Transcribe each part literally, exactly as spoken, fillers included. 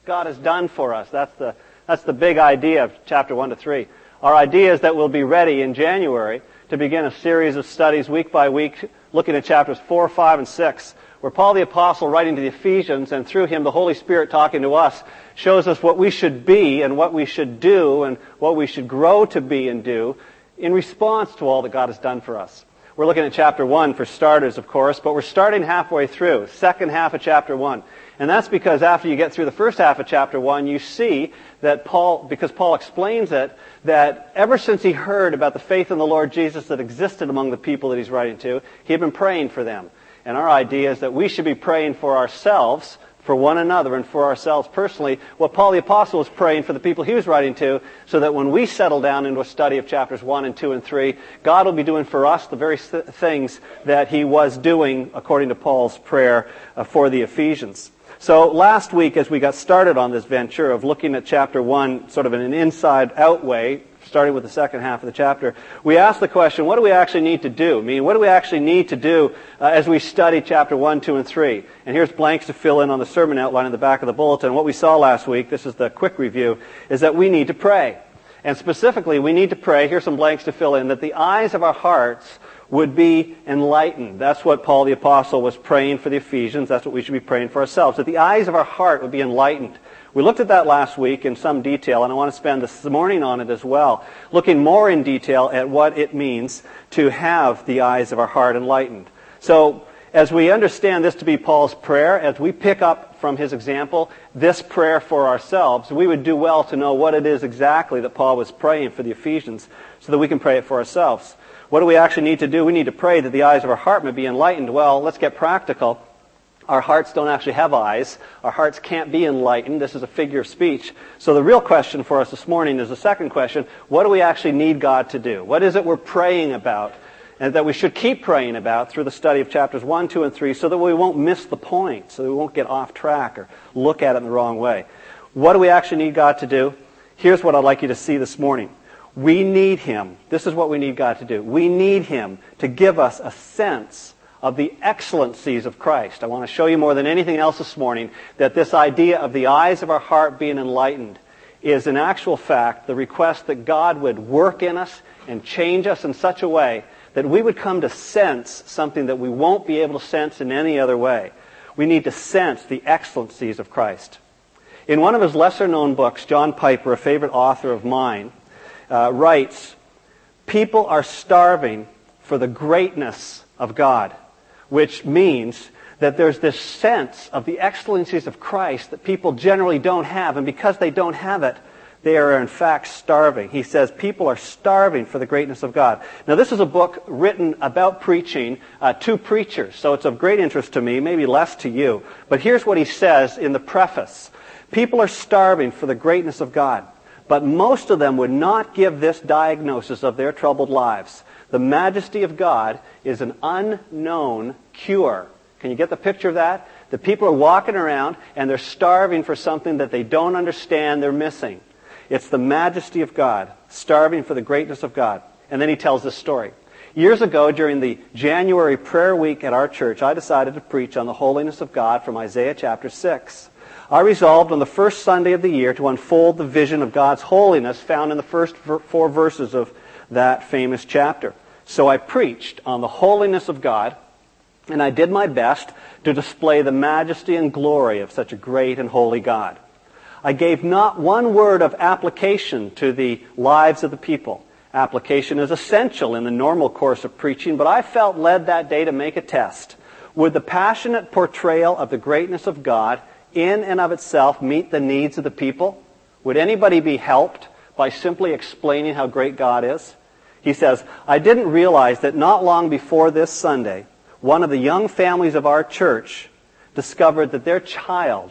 God has done for us. That's the, that's the big idea of chapter one to three. Our idea is that we'll be ready in January to begin a series of studies week by week, looking at chapters four, five, and six, where Paul the Apostle, writing to the Ephesians, and through him the Holy Spirit talking to us, shows us what we should be and what we should do and what we should grow to be and do in response to all that God has done for us. We're looking at chapter one for starters, of course, but we're starting halfway through, second half of chapter one. And that's because after you get through the first half of chapter one, you see that Paul, because Paul explains it, that ever since he heard about the faith in the Lord Jesus that existed among the people that he's writing to, he had been praying for them. And our idea is that we should be praying for ourselves, for one another, and for ourselves personally, what Paul the Apostle was praying for the people he was writing to, so that when we settle down into a study of chapters one and two and three, God will be doing for us the very th- things that he was doing according to Paul's prayer uh, for the Ephesians. So last week, as we got started on this venture of looking at chapter one sort of in an inside-out way, starting with the second half of the chapter, we asked the question, what do we actually need to do? I mean, what do we actually need to do uh, as we study chapter one, two, and three? And here's blanks to fill in on the sermon outline in the back of the bulletin. What we saw last week, this is the quick review, is that we need to pray. And specifically, we need to pray, here's some blanks to fill in, that the eyes of our hearts would be enlightened. That's what Paul the Apostle was praying for the Ephesians. That's what we should be praying for ourselves, that the eyes of our heart would be enlightened. We looked at that last week in some detail, and I want to spend this morning on it as well, looking more in detail at what it means to have the eyes of our heart enlightened. So, as we understand this to be Paul's prayer, as we pick up from his example this prayer for ourselves, we would do well to know what it is exactly that Paul was praying for the Ephesians so that we can pray it for ourselves. What do we actually need to do? We need to pray that the eyes of our heart may be enlightened. Well, let's get practical. Our hearts don't actually have eyes. Our hearts can't be enlightened. This is a figure of speech. So the real question for us this morning is the second question. What do we actually need God to do? What is it we're praying about and that we should keep praying about through the study of chapters one, two, and three so that we won't miss the point, so that we won't get off track or look at it in the wrong way? What do we actually need God to do? Here's what I'd like you to see this morning. We need Him. This is what we need God to do. We need Him to give us a sense of the excellencies of Christ. I want to show you more than anything else this morning that this idea of the eyes of our heart being enlightened is in actual fact the request that God would work in us and change us in such a way that we would come to sense something that we won't be able to sense in any other way. We need to sense the excellencies of Christ. In one of his lesser-known books, John Piper, a favorite author of mine, uh, writes, "People are starving for the greatness of God," which means that there's this sense of the excellencies of Christ that people generally don't have, and because they don't have it, they are in fact starving. He says people are starving for the greatness of God. Now this is a book written about preaching uh, to preachers, so it's of great interest to me, maybe less to you. But here's what he says in the preface. People are starving for the greatness of God, but most of them would not give this diagnosis of their troubled lives. The majesty of God is an unknown cure. Can you get the picture of that? The people are walking around and they're starving for something that they don't understand they're missing. It's the majesty of God, starving for the greatness of God. And then he tells this story. Years ago, during the January prayer week at our church, I decided to preach on the holiness of God from Isaiah chapter six. I resolved on the first Sunday of the year to unfold the vision of God's holiness found in the first four verses of that famous chapter. So I preached on the holiness of God, and I did my best to display the majesty and glory of such a great and holy God. I gave not one word of application to the lives of the people. Application is essential in the normal course of preaching, but I felt led that day to make a test. Would the passionate portrayal of the greatness of God in and of itself meet the needs of the people? Would anybody be helped by simply explaining how great God is? He says, I didn't realize that not long before this Sunday, one of the young families of our church discovered that their child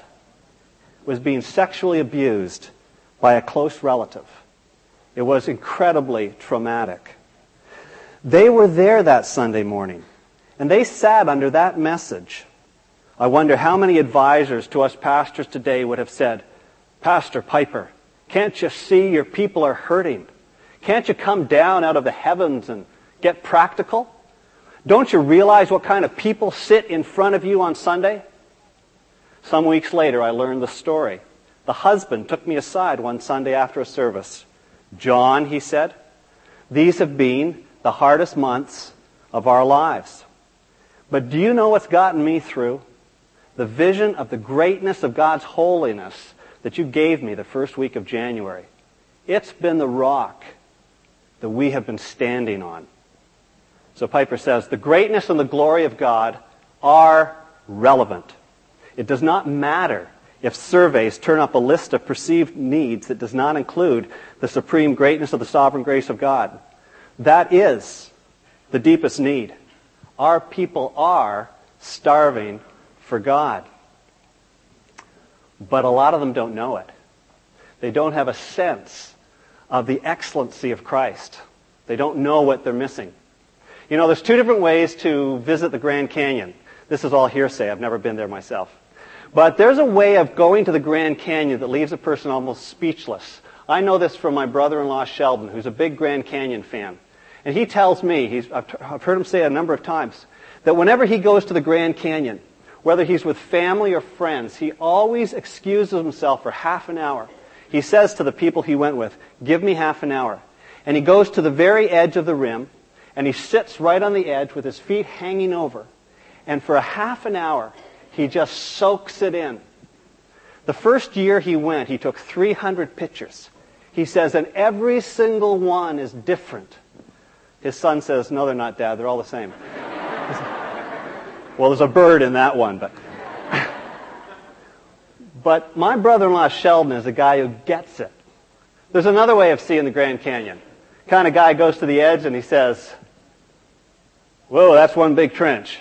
was being sexually abused by a close relative. It was incredibly traumatic. They were there that Sunday morning, and they sat under that message. I wonder how many advisors to us pastors today would have said, Pastor Piper, can't you see your people are hurting? Can't you come down out of the heavens and get practical? Don't you realize what kind of people sit in front of you on Sunday? Some weeks later, I learned the story. The husband took me aside one Sunday after a service. "John," he said, "these have been the hardest months of our lives. But do you know what's gotten me through? The vision of the greatness of God's holiness that you gave me the first week of January. It's been the rock that we have been standing on." So Piper says, the greatness and the glory of God are relevant. It does not matter if surveys turn up a list of perceived needs that does not include the supreme greatness of the sovereign grace of God. That is the deepest need. Our people are starving for God. But a lot of them don't know it. They don't have a sense of the excellency of Christ. They don't know what they're missing. You know, there's two different ways to visit the Grand Canyon. This is all hearsay. I've never been there myself. But there's a way of going to the Grand Canyon that leaves a person almost speechless. I know this from my brother-in-law, Sheldon, who's a big Grand Canyon fan. And he tells me, he's, I've, t- I've heard him say it a number of times, that whenever he goes to the Grand Canyon, whether he's with family or friends, he always excuses himself for half an hour. He says to the people he went with, "Give me half an hour." And he goes to the very edge of the rim, and he sits right on the edge with his feet hanging over. And for a half an hour, he just soaks it in. The first year he went, he took three hundred pictures. He says, and every single one is different. His son says, "No, they're not, Dad. They're all the same." Well, there's a bird in that one, but... But my brother-in-law, Sheldon, is a guy who gets it. There's another way of seeing the Grand Canyon. Kind of guy goes to the edge and he says, "Whoa, that's one big trench."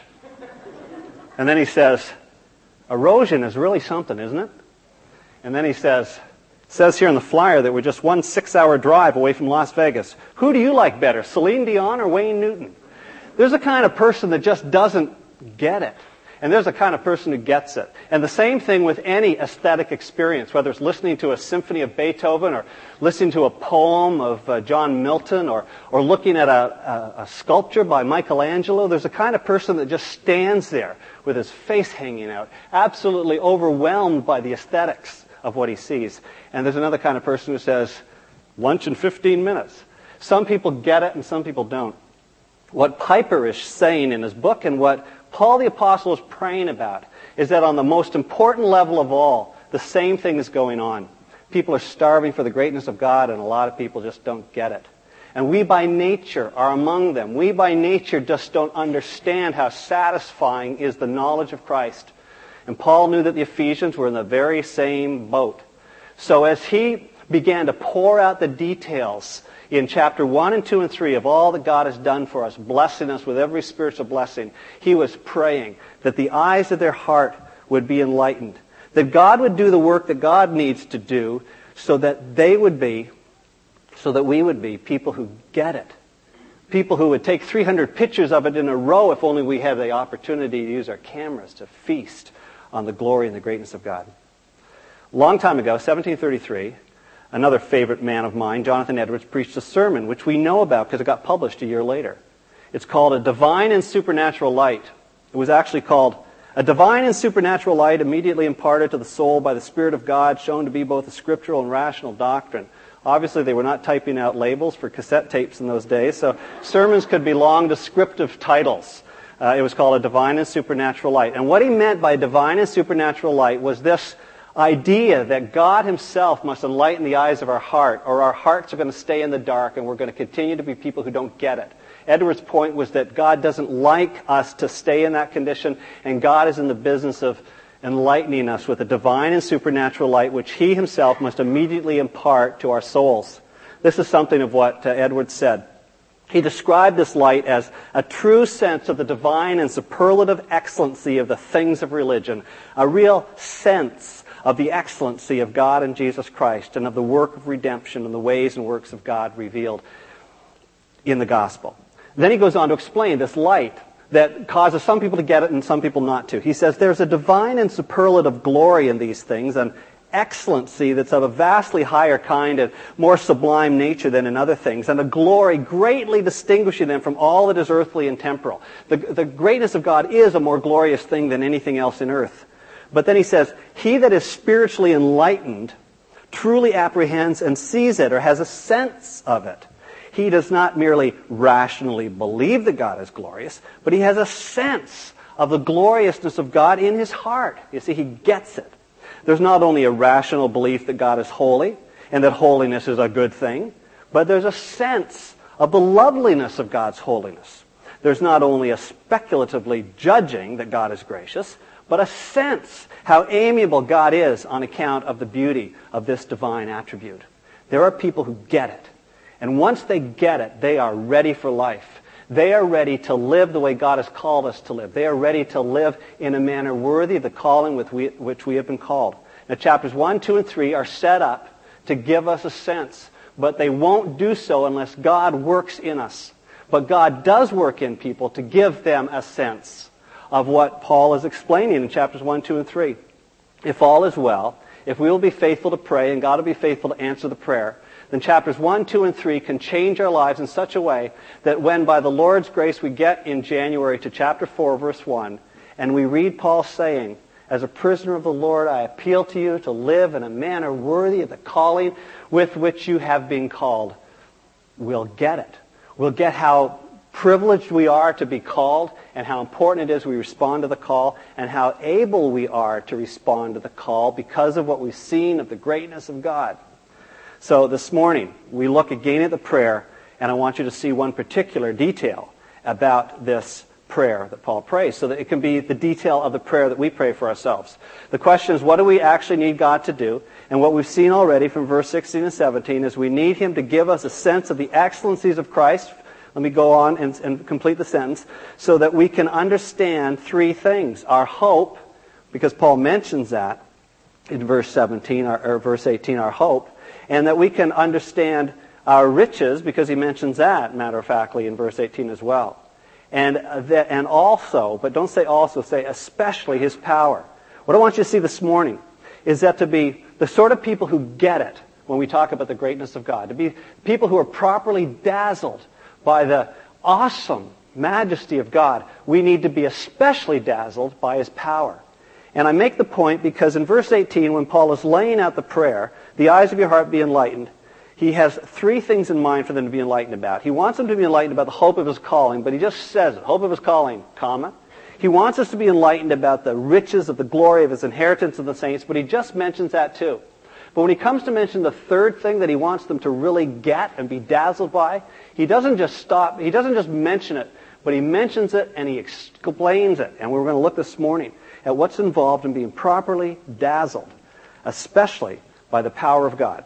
And then he says, "Erosion is really something, isn't it?" And then he says, "It says here in the flyer that we're just one six-hour drive away from Las Vegas. Who do you like better, Celine Dion or Wayne Newton?" There's a kind of person that just doesn't get it. And there's a kind of person who gets it. And the same thing with any aesthetic experience, whether it's listening to a symphony of Beethoven or listening to a poem of uh, John Milton or, or looking at a, a, a sculpture by Michelangelo. There's a kind of person that just stands there with his face hanging out, absolutely overwhelmed by the aesthetics of what he sees. And there's another kind of person who says, "Lunch in fifteen minutes. Some people get it and some people don't. What Piper is saying in his book and what Paul the Apostle is praying about is that on the most important level of all, the same thing is going on. People are starving for the greatness of God, and a lot of people just don't get it. And we by nature are among them. We by nature just don't understand how satisfying is the knowledge of Christ. And Paul knew that the Ephesians were in the very same boat. So as he began to pour out the details in chapter one and two and three of all that God has done for us, blessing us with every spiritual blessing, he was praying that the eyes of their heart would be enlightened, that God would do the work that God needs to do so that they would be, so that we would be people who get it. People who would take three hundred pictures of it in a row if only we had the opportunity to use our cameras to feast on the glory and the greatness of God. A long time ago, seventeen thirty-three, another favorite man of mine, Jonathan Edwards, preached a sermon which we know about because it got published a year later. It's called A Divine and Supernatural Light. It was actually called A Divine and Supernatural Light immediately imparted to the soul by the Spirit of God, shown to be both a scriptural and rational doctrine. Obviously, they were not typing out labels for cassette tapes in those days, so sermons could be long descriptive titles. Uh, it was called A Divine and Supernatural Light. And what he meant by divine and supernatural light was this idea that God himself must enlighten the eyes of our heart, or our hearts are going to stay in the dark and we're going to continue to be people who don't get it. Edwards' point was that God doesn't like us to stay in that condition, and God is in the business of enlightening us with a divine and supernatural light which he himself must immediately impart to our souls. This is something of what uh, Edwards said. He described this light as a true sense of the divine and superlative excellency of the things of religion, a real sense of the excellency of God and Jesus Christ and of the work of redemption and the ways and works of God revealed in the gospel. Then he goes on to explain this light that causes some people to get it and some people not to. He says there's a divine and superlative glory in these things, an excellency that's of a vastly higher kind and more sublime nature than in other things, and a glory greatly distinguishing them from all that is earthly and temporal. The, the greatness of God is a more glorious thing than anything else in earth. But then he says, he that is spiritually enlightened truly apprehends and sees it, or has a sense of it. He does not merely rationally believe that God is glorious, but he has a sense of the gloriousness of God in his heart. You see, he gets it. There's not only a rational belief that God is holy and that holiness is a good thing, but there's a sense of the loveliness of God's holiness. There's not only a speculatively judging that God is gracious, but a sense how amiable God is on account of the beauty of this divine attribute. There are people who get it. And once they get it, they are ready for life. They are ready to live the way God has called us to live. They are ready to live in a manner worthy of the calling with we, which we have been called. Now, chapters one, two, and three are set up to give us a sense, but they won't do so unless God works in us. But God does work in people to give them a sense of what Paul is explaining in chapters one, two, and three. If all is well, if we will be faithful to pray and God will be faithful to answer the prayer, then chapters one, two, and three can change our lives in such a way that when by the Lord's grace we get in January to chapter four, verse one, and we read Paul saying, as a prisoner of the Lord, I appeal to you to live in a manner worthy of the calling with which you have been called, we'll get it. We'll get how privileged we are to be called and how important it is we respond to the call and how able we are to respond to the call because of what we've seen of the greatness of God. So this morning, we look again at the prayer, and I want you to see one particular detail about this prayer that Paul prays, so that it can be the detail of the prayer that we pray for ourselves. The question is, what do we actually need God to do? And what we've seen already from verse sixteen and seventeen is we need him to give us a sense of the excellencies of Christ. Let me go on and, and complete the sentence, so that we can understand three things. Our hope, because Paul mentions that in verse seventeen, or, or verse eighteen, our hope, and that we can understand our riches, because he mentions that, matter-of-factly, in verse eighteen as well. And, uh, that, and also, but don't say also, say especially his power. What I want you to see this morning is that to be the sort of people who get it when we talk about the greatness of God, to be people who are properly dazzled by the awesome majesty of God, we need to be especially dazzled by his power. And I make the point because in verse eighteen, when Paul is laying out the prayer, the eyes of your heart be enlightened, he has three things in mind for them to be enlightened about. He wants them to be enlightened about the hope of his calling, but he just says it, hope of his calling, comma. He wants us to be enlightened about the riches of the glory of his inheritance of the saints, but he just mentions that too. But when he comes to mention the third thing that he wants them to really get and be dazzled by, he doesn't just stop, he doesn't just mention it, but he mentions it and he explains it. And we're going to look this morning at what's involved in being properly dazzled, especially by the power of God.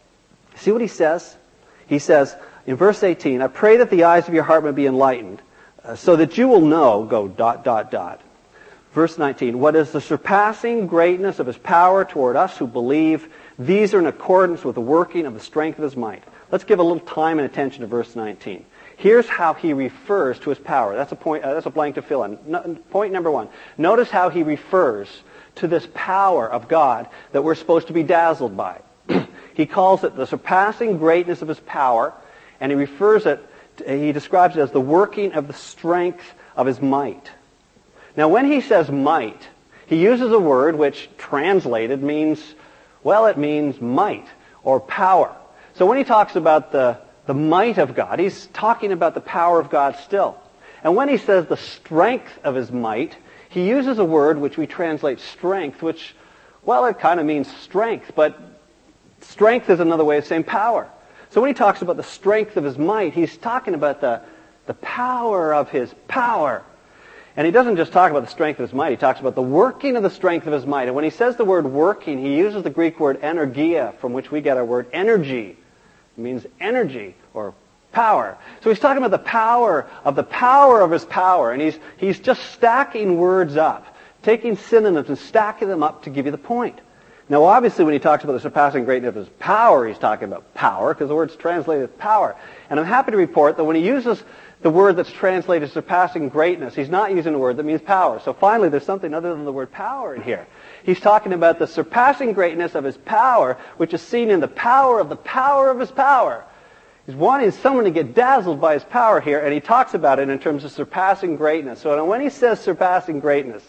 See what he says? He says in verse eighteen, I pray that the eyes of your heart may be enlightened, uh, so that you will know, go dot, dot, dot. Verse nineteen, what is the surpassing greatness of his power toward us who believe? These are in accordance with the working of the strength of his might. Let's give a little time and attention to verse nineteen. Here's how he refers to his power. That's a point. Uh, that's a blank to fill in. No, point number one. Notice how he refers to this power of God that we're supposed to be dazzled by. He calls it the surpassing greatness of his power, and he refers it, to, he describes it as the working of the strength of his might. Now, when he says might, he uses a word which translated means, well, it means might or power. So when he talks about the, the might of God, he's talking about the power of God still. And when he says the strength of his might, he uses a word which we translate strength, which, well, it kind of means strength, but strength is another way of saying power. So when he talks about the strength of his might, he's talking about the, the power of his power. And he doesn't just talk about the strength of his might, he talks about the working of the strength of his might. And when he says the word working, he uses the Greek word energia, from which we get our word energy. It means energy or power. So he's talking about the power of the power of his power. And he's, he's just stacking words up, taking synonyms and stacking them up to give you the point. Now, obviously, when he talks about the surpassing greatness of his power, he's talking about power, because the word's translated as power. And I'm happy to report that when he uses the word that's translated surpassing greatness, he's not using a word that means power. So finally, there's something other than the word power in here. He's talking about the surpassing greatness of his power, which is seen in the power of the power of his power. He's wanting someone to get dazzled by his power here, and he talks about it in terms of surpassing greatness. So when he says surpassing greatness,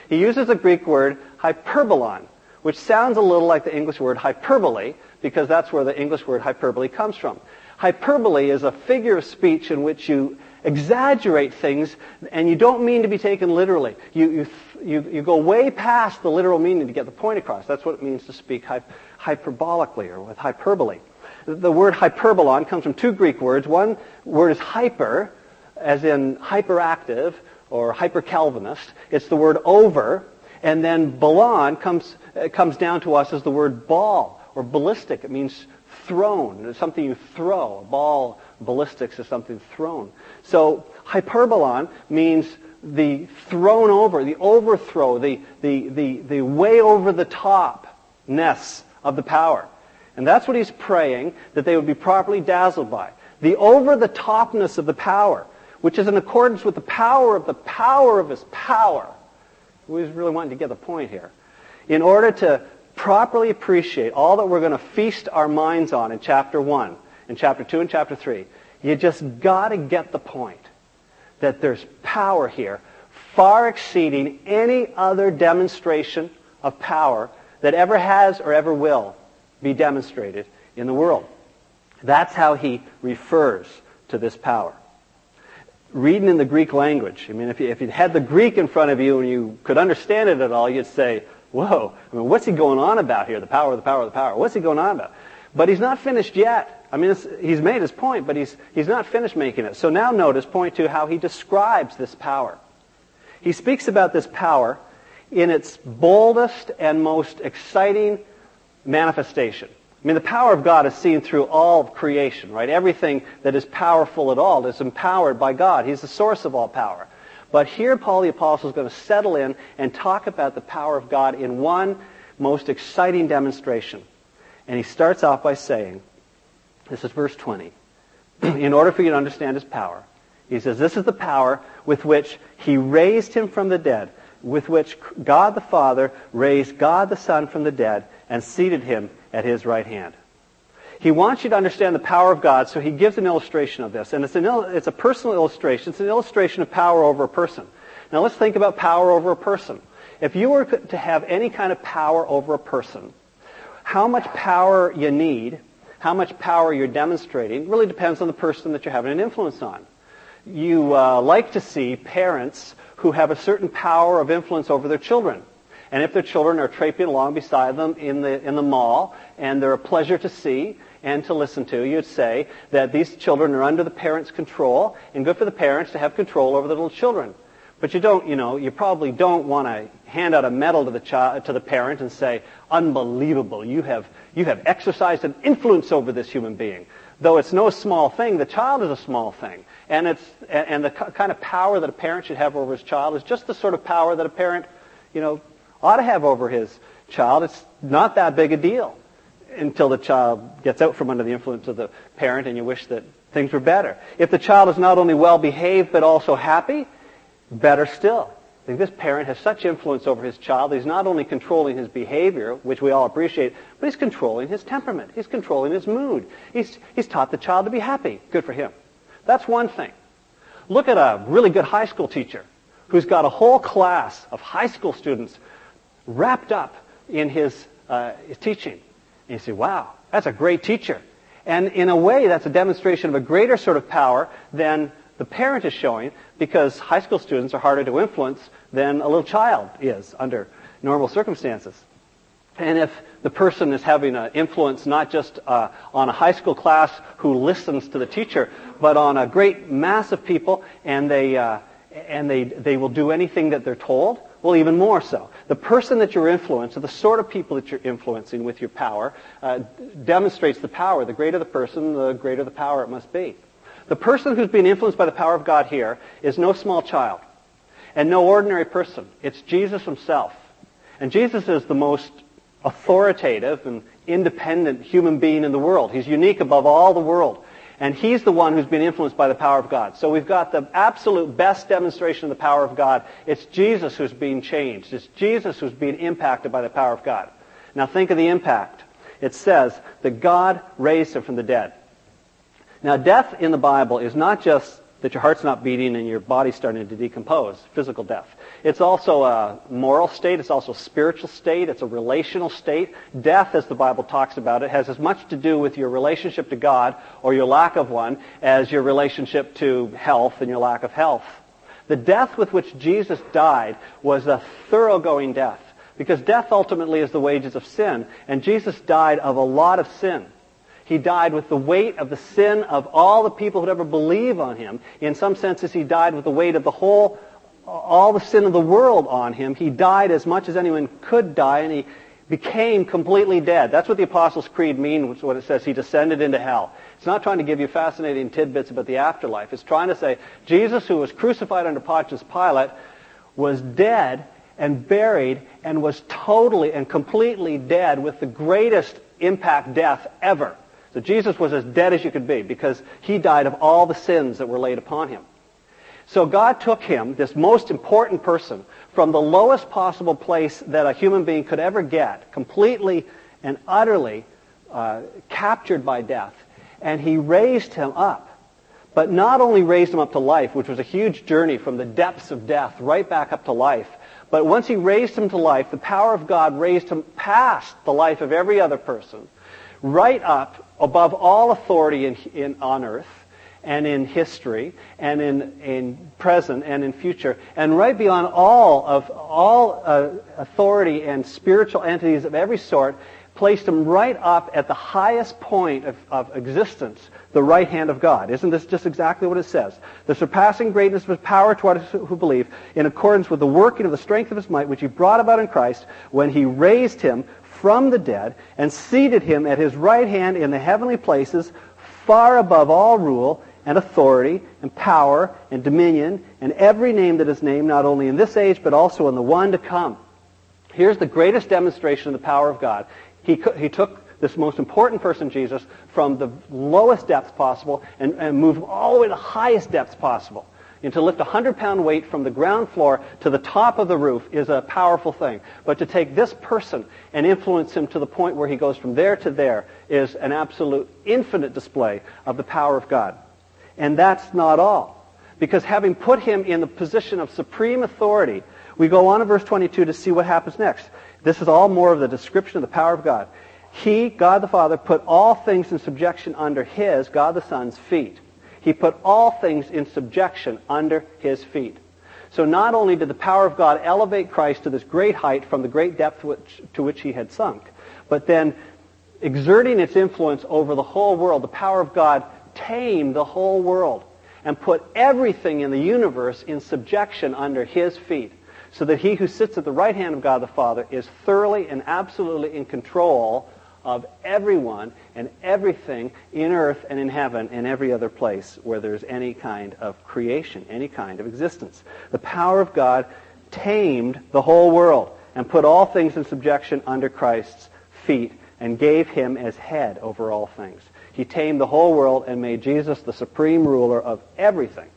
He uses the Greek word hyperbolon, which sounds a little like the English word hyperbole, because that's where the English word hyperbole comes from. Hyperbole is a figure of speech in which you exaggerate things, and you don't mean to be taken literally. You, you, you, you go way past the literal meaning to get the point across. That's what it means to speak hy- hyperbolically or with hyperbole. The word hyperbolon comes from two Greek words. One word is hyper, as in hyperactive or hyper-Calvinist. It's the word over. And then bolon comes, uh, comes down to us as the word ball or ballistic. It means thrown. It's something you throw. A ball, ballistics is something thrown. So hyperbolon means the thrown over, the overthrow, the, the, the, the way over the top-ness of the power. And that's what he's praying, that they would be properly dazzled by. The over-the-topness of the power, which is in accordance with the power of the power of his power. We really wanting to get the point here. In order to properly appreciate all that we're going to feast our minds on in chapter one, in chapter two and chapter three, you just got to get the point that there's power here far exceeding any other demonstration of power that ever has or ever will be demonstrated in the world. That's how he refers to this power. Reading in the Greek language, I mean, if you, if you had the Greek in front of you and you could understand it at all, you'd say, whoa, I mean, what's he going on about here? The power, the power, the power. What's he going on about? But he's not finished yet. I mean, it's, he's made his point, but he's, he's not finished making it. So now notice point two, how he describes this power. He speaks about this power in its boldest and most exciting manifestation. I mean, the power of God is seen through all of creation, right? Everything that is powerful at all is empowered by God. He's the source of all power. But here Paul the Apostle is going to settle in and talk about the power of God in one most exciting demonstration. And he starts off by saying, this is verse twenty, in order for you to understand his power, he says, this is the power with which he raised him from the dead, with which God the Father raised God the Son from the dead and seated him at his right hand. He wants you to understand the power of God, so he gives an illustration of this. And it's, an il- it's a personal illustration. It's an illustration of power over a person. Now let's think about power over a person. If you were to have any kind of power over a person, how much power you need, how much power you're demonstrating, really depends on the person that you're having an influence on. You uh, like to see parents who have a certain power of influence over their children. And if their children are traipsing along beside them in the in the mall, and they're a pleasure to see and to listen to, you'd say that these children are under the parents' control, and good for the parents to have control over the little children. But you don't, you know, you probably don't want to hand out a medal to the child, to the parent, and say, "Unbelievable! You have you have exercised an influence over this human being." Though it's no small thing, the child is a small thing, and it's and the kind of power that a parent should have over his child is just the sort of power that a parent, you know, ought to have over his child. It's not that big a deal until the child gets out from under the influence of the parent and you wish that things were better. If the child is not only well behaved but also happy, better still. I think this parent has such influence over his child, he's not only controlling his behavior, which we all appreciate, but he's controlling his temperament. He's controlling his mood. He's, he's taught the child to be happy. Good for him. That's one thing. Look at a really good high school teacher who's got a whole class of high school students wrapped up in his, uh, his teaching. And you say, wow, that's a great teacher. And in a way, that's a demonstration of a greater sort of power than the parent is showing, because high school students are harder to influence than a little child is under normal circumstances. And if the person is having an influence not just uh, on a high school class who listens to the teacher, but on a great mass of people, and they uh, and they they will do anything that they're told, well, even more so. The person that you're influencing, the sort of people that you're influencing with your power, uh, demonstrates the power. The greater the person, the greater the power it must be. The person who's being influenced by the power of God here is no small child and no ordinary person. It's Jesus himself. And Jesus is the most authoritative and independent human being in the world. He's unique above all the world. And he's the one who's been influenced by the power of God. So we've got the absolute best demonstration of the power of God. It's Jesus who's being changed. It's Jesus who's being impacted by the power of God. Now think of the impact. It says that God raised him from the dead. Now death in the Bible is not just that your heart's not beating and your body's starting to decompose, physical death. It's also a moral state. It's also a spiritual state. It's a relational state. Death, as the Bible talks about it, has as much to do with your relationship to God or your lack of one as your relationship to health and your lack of health. The death with which Jesus died was a thoroughgoing death, because death ultimately is the wages of sin, and Jesus died of a lot of sin. He died with the weight of the sin of all the people who'd ever believe on him. In some senses, he died with the weight of the whole, all the sin of the world on him. He died as much as anyone could die, and he became completely dead. That's what the Apostles' Creed means when it says he descended into hell. It's not trying to give you fascinating tidbits about the afterlife. It's trying to say Jesus, who was crucified under Pontius Pilate, was dead and buried and was totally and completely dead with the greatest impact death ever. So Jesus was as dead as you could be because he died of all the sins that were laid upon him. So God took him, this most important person, from the lowest possible place that a human being could ever get, completely and utterly uh, captured by death, and he raised him up. But not only raised him up to life, which was a huge journey from the depths of death right back up to life, but once he raised him to life, the power of God raised him past the life of every other person, right up above all authority in, in, on earth and in history and in, in present and in future, and right beyond all of all uh, authority and spiritual entities of every sort, placed him right up at the highest point of, of existence, the right hand of God. Isn't this just exactly what it says? The surpassing greatness of his power toward us who believe, in accordance with the working of the strength of his might, which he brought about in Christ, when he raised him from the dead and seated him at his right hand in the heavenly places, far above all rule and authority and power and dominion and every name that is named, not only in this age but also in the one to come. Here's the greatest demonstration of the power of God. He, he took this most important person, Jesus, from the lowest depths possible and, and moved him all the way to the highest depths possible. And to lift a hundred-pound weight from the ground floor to the top of the roof is a powerful thing. But to take this person and influence him to the point where he goes from there to there is an absolute infinite display of the power of God. And that's not all. Because having put him in the position of supreme authority, we go on in verse twenty-two to see what happens next. This is all more of the description of the power of God. He, God the Father, put all things in subjection under his, God the Son's, feet. He put all things in subjection under his feet. So not only did the power of God elevate Christ to this great height from the great depth which, to which he had sunk, but then exerting its influence over the whole world, the power of God tamed the whole world and put everything in the universe in subjection under his feet, so that he who sits at the right hand of God the Father is thoroughly and absolutely in control of everyone and everything in earth and in heaven and every other place where there's any kind of creation, any kind of existence. The power of God tamed the whole world and put all things in subjection under Christ's feet and gave him as head over all things. He tamed the whole world and made Jesus the supreme ruler of everything.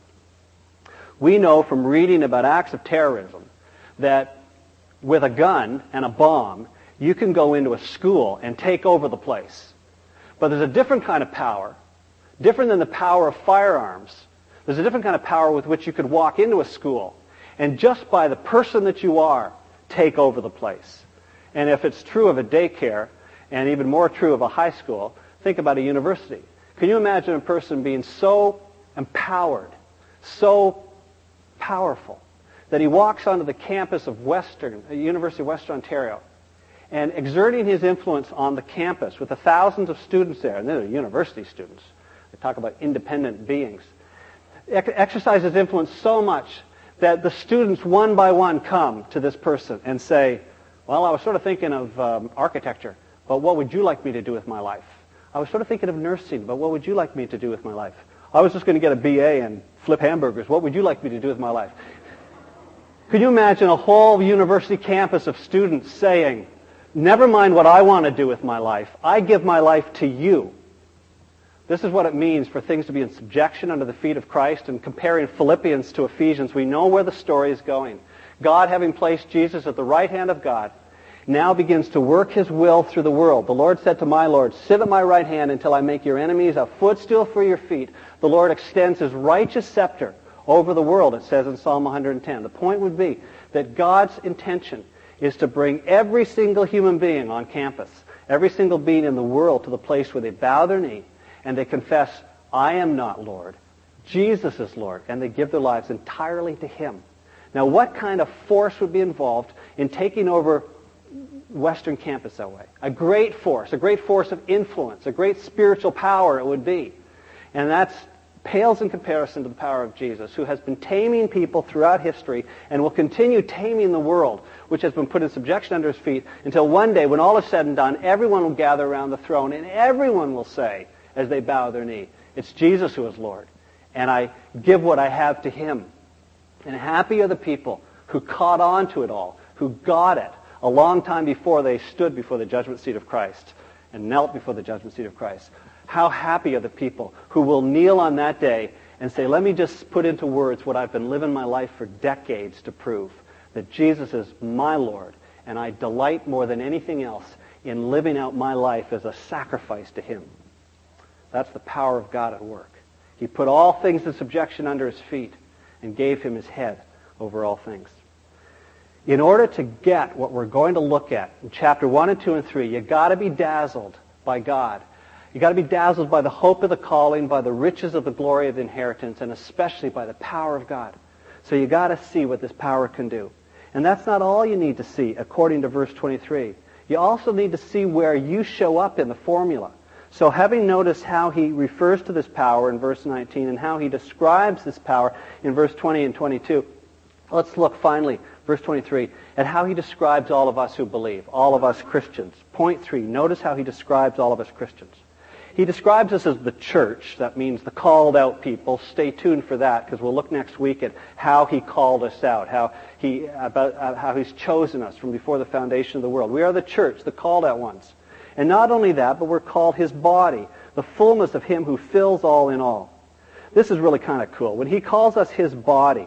We know from reading about acts of terrorism that with a gun and a bomb, you can go into a school and take over the place. But there's a different kind of power, different than the power of firearms. There's a different kind of power with which you could walk into a school and just by the person that you are, take over the place. And if it's true of a daycare, and even more true of a high school, think about a university. Can you imagine a person being so empowered, so powerful, that he walks onto the campus of Western, University of Western Ontario, and exerting his influence on the campus with the thousands of students there, and they're university students. They talk about independent beings. Ex- exercise his influence so much that the students one by one come to this person and say, well, I was sort of thinking of um, architecture, but what would you like me to do with my life? I was sort of thinking of nursing, but what would you like me to do with my life? I was just going to get a B A and flip hamburgers. What would you like me to do with my life? Could you imagine a whole university campus of students saying, never mind what I want to do with my life, I give my life to you. This is what it means for things to be in subjection under the feet of Christ. And comparing Philippians to Ephesians, we know where the story is going. God having placed Jesus at the right hand of God, now begins to work his will through the world. The Lord said to my Lord, sit at my right hand until I make your enemies a footstool for your feet. The Lord extends his righteous scepter over the world, it says in Psalm one hundred ten. The point would be that God's intention is to bring every single human being on campus, every single being in the world, to the place where they bow their knee and they confess, I am not Lord. Jesus is Lord. And they give their lives entirely to him. Now, what kind of force would be involved in taking over Western campus that way? A great force, a great force of influence, a great spiritual power it would be. And that's pales in comparison to the power of Jesus, who has been taming people throughout history and will continue taming the world, which has been put in subjection under his feet, until one day, when all is said and done, everyone will gather around the throne, and everyone will say, as they bow their knee, it's Jesus who is Lord, and I give what I have to him. And happy are the people who caught on to it all, who got it a long time before they stood before the judgment seat of Christ and knelt before the judgment seat of Christ. How happy are the people who will kneel on that day and say, let me just put into words what I've been living my life for decades to prove, that Jesus is my Lord, and I delight more than anything else in living out my life as a sacrifice to him. That's the power of God at work. He put all things in subjection under his feet and gave him his head over all things. In order to get what we're going to look at in chapter one and two and three, you've got to be dazzled by God. You've got to be dazzled by the hope of the calling, by the riches of the glory of the inheritance, and especially by the power of God. So you've got to see what this power can do. And that's not all you need to see, according to verse twenty-three. You also need to see where you show up in the formula. So having noticed how he refers to this power in verse nineteen and how he describes this power in verse twenty and twenty-two, let's look finally, verse twenty-three, at how he describes all of us who believe, all of us Christians. Point three, notice how he describes all of us Christians. He describes us as the church. That means the called out people. Stay tuned for that, because we'll look next week at how he called us out, how he about uh, how he's chosen us from before the foundation of the world. We are the church, the called out ones. And not only that, but we're called his body, the fullness of him who fills all in all. This is really kind of cool. When he calls us his body,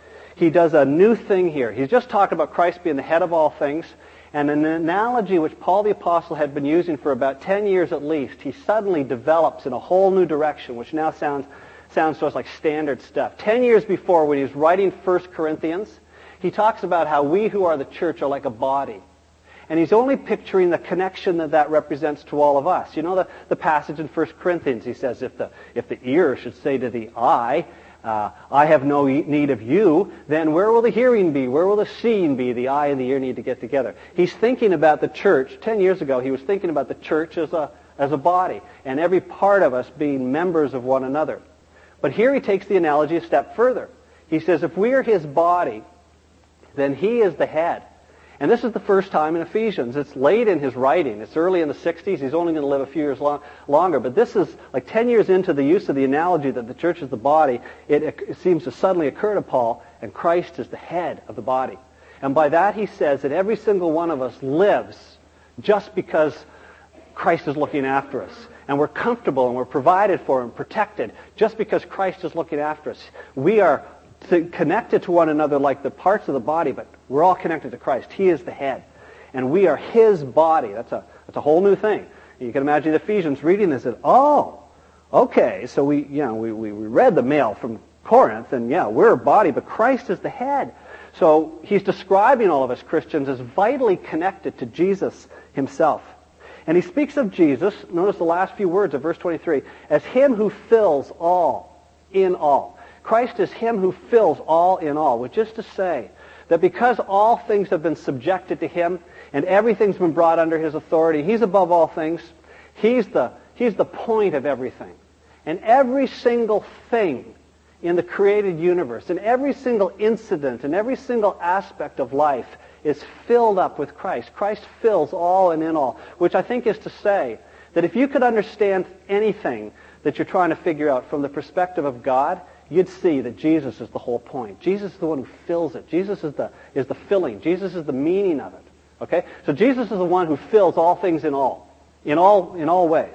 he does a new thing here. He's just talked about Christ being the head of all things, and an analogy which Paul the Apostle had been using for about ten years at least, he suddenly develops in a whole new direction, which now sounds sounds to us like standard stuff. Ten years before, when he was writing First Corinthians, he talks about how we who are the church are like a body. And he's only picturing the connection that that represents to all of us. You know the, the passage in First Corinthians, he says, if the, if the ear should say to the eye, uh, I have no need of you, then where will the hearing be? Where will the seeing be? The eye and the ear need to get together. He's thinking about the church. Ten years ago, he was thinking about the church as a, as a body, and every part of us being members of one another. But here he takes the analogy a step further. He says, if we are his body, then he is the head. And this is the first time in Ephesians. It's late in his writing. It's early in the sixties. He's only going to live a few years long, longer. But this is like ten years into the use of the analogy that the church is the body. It, it seems to suddenly occur to Paul, and Christ is the head of the body. And by that he says that every single one of us lives just because Christ is looking after us. And we're comfortable and we're provided for and protected just because Christ is looking after us. We are to connected to one another like the parts of the body, but we're all connected to Christ. He is the head. And we are his body. That's a that's a whole new thing. You can imagine the Ephesians reading this and, oh, okay, so we you know we, we, we read the mail from Corinth, and yeah, we're a body, but Christ is the head. So he's describing all of us Christians as vitally connected to Jesus himself. And he speaks of Jesus, notice the last few words of verse twenty-three, as him who fills all in all. Christ is him who fills all in all, which is to say that because all things have been subjected to him and everything's been brought under his authority, he's above all things, he's the, he's the point of everything. And every single thing in the created universe, and every single incident, and every single aspect of life is filled up with Christ. Christ fills all and in all, which I think is to say that if you could understand anything that you're trying to figure out from the perspective of God, you'd see that Jesus is the whole point. Jesus is the one who fills it. Jesus is the is the filling. Jesus is the meaning of it. Okay? So Jesus is the one who fills all things in all, in all in all ways.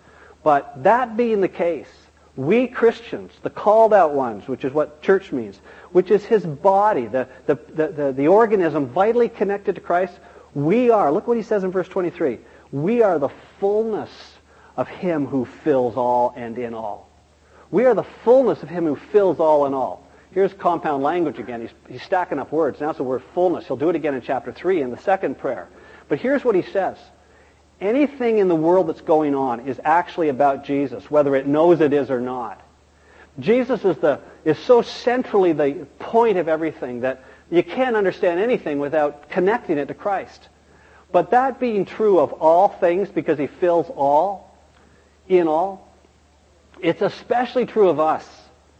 But that being the case, we Christians, the called out ones, which is what church means, which is his body, the the the, the, the organism vitally connected to Christ, We are, look what he says in verse twenty-three, we are the fullness of him who fills all and in all. We are the fullness of him who fills all in all. Here's compound language again. He's, he's stacking up words. Now it's the word fullness. He'll do it again in chapter three in the second prayer. But here's what he says. Anything in the world that's going on is actually about Jesus, whether it knows it is or not. Jesus is the is so centrally the point of everything that you can't understand anything without connecting it to Christ. But that being true of all things, because he fills all, in all, it's especially true of us,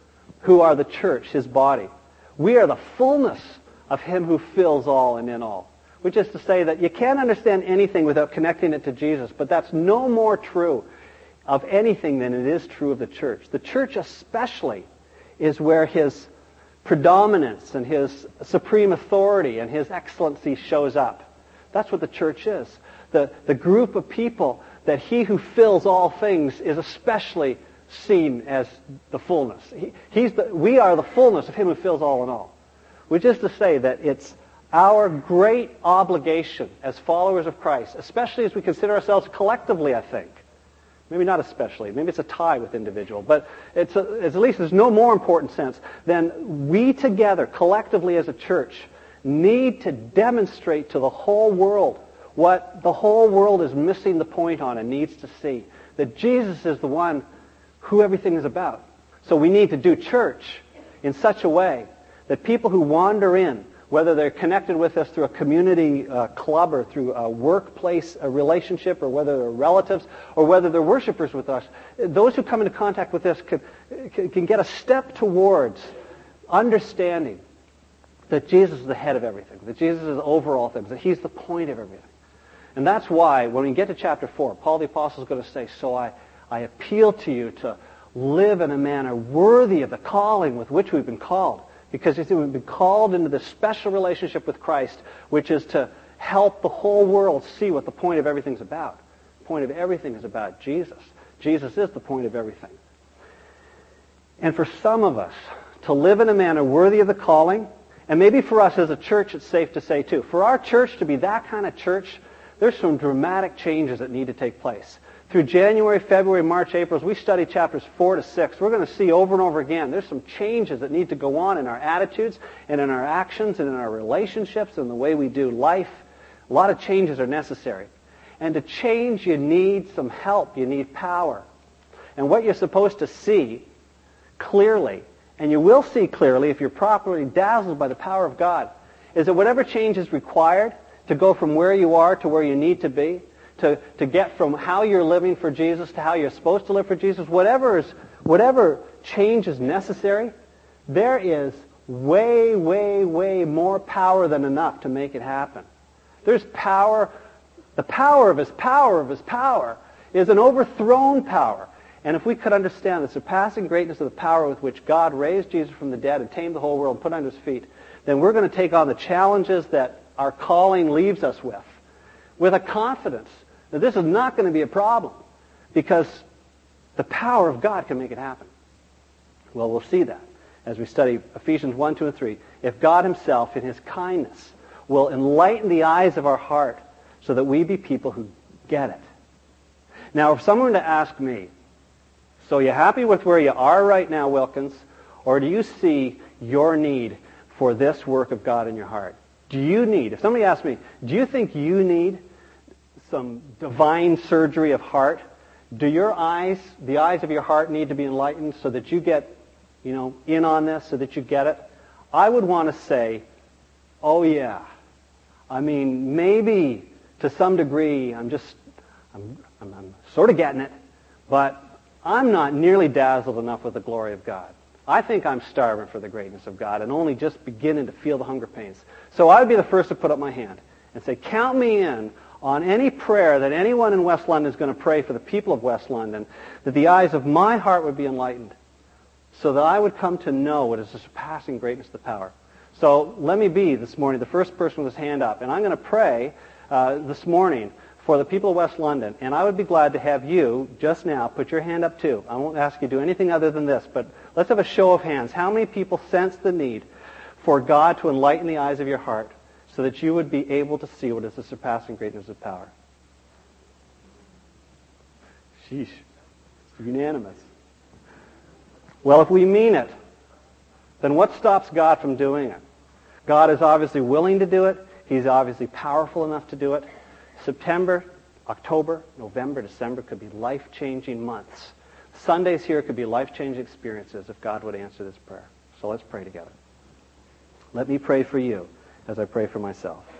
who are the church, his body. We are the fullness of him who fills all and in all. Which is to say that you can't understand anything without connecting it to Jesus, but that's no more true of anything than it is true of the church. The church especially is where his predominance and his supreme authority and his excellency shows up. That's what the church is. The, the group of people that he who fills all things is especially seen as the fullness. He, he's the, we are the fullness of him who fills all in all. Which is to say that it's our great obligation as followers of Christ, especially as we consider ourselves collectively, I think. Maybe not especially. Maybe it's a tie with individual. But it's, a, it's at least there's no more important sense than we together, collectively as a church, need to demonstrate to the whole world what the whole world is missing the point on and needs to see. That Jesus is the one who everything is about. So we need to do church in such a way that people who wander in, whether they're connected with us through a community uh, club or through a workplace a relationship, or whether they're relatives, or whether they're worshipers with us, those who come into contact with us can, can get a step towards understanding that Jesus is the head of everything, that Jesus is over all things, that he's the point of everything. And that's why, when we get to chapter four, Paul the Apostle is going to say, so I, I appeal to you to live in a manner worthy of the calling with which we've been called. Because we've been called into this special relationship with Christ, which is to help the whole world see what the point of everything's about. The point of everything is about Jesus. Jesus is the point of everything. And for some of us, to live in a manner worthy of the calling, and maybe for us as a church, it's safe to say too, for our church to be that kind of church, there's some dramatic changes that need to take place. Through January, February, March, April, as we study chapters four to six, we're going to see over and over again, there's some changes that need to go on in our attitudes and in our actions and in our relationships and the way we do life. A lot of changes are necessary. And to change, you need some help. You need power. And what you're supposed to see clearly, and you will see clearly if you're properly dazzled by the power of God, is that whatever change is required to go from where you are to where you need to be, To, to get from how you're living for Jesus to how you're supposed to live for Jesus, whatever is, whatever change is necessary, there is way, way, way more power than enough to make it happen. There's power. The power of his power of his power is an overthrown power. And if we could understand the surpassing greatness of the power with which God raised Jesus from the dead and tamed the whole world and put it under his feet, then we're going to take on the challenges that our calling leaves us with, with a confidence that this is not going to be a problem, because the power of God can make it happen. Well, we'll see that as we study Ephesians one, two, and three. If God himself, in his kindness, will enlighten the eyes of our heart so that we be people who get it. Now, if someone were to ask me, so you happy with where you are right now, Wilkins, or do you see your need for this work of God in your heart? Do you need, if somebody asked me, do you think you need some divine surgery of heart? Do your eyes, the eyes of your heart, need to be enlightened so that you get, you know, in on this, so that you get it? I would want to say, oh yeah. I mean, maybe to some degree, I'm just, I'm, I'm, I'm sort of getting it, but I'm not nearly dazzled enough with the glory of God. I think I'm starving for the greatness of God and only just beginning to feel the hunger pains. So I would be the first to put up my hand and say, count me in on any prayer that anyone in West London is going to pray for the people of West London, that the eyes of my heart would be enlightened, so that I would come to know what is the surpassing greatness of the power. So let me be this morning the first person with his hand up, and I'm going to pray uh, this morning for the people of West London, and I would be glad to have you just now put your hand up too. I won't ask you to do anything other than this, but let's have a show of hands. How many people sense the need for God to enlighten the eyes of your heart, so that you would be able to see what is the surpassing greatness of power. Sheesh. Unanimous. Well, if we mean it, then what stops God from doing it? God is obviously willing to do it. He's obviously powerful enough to do it. September, October, November, December could be life-changing months. Sundays here could be life-changing experiences if God would answer this prayer. So let's pray together. Let me pray for you as I pray for myself.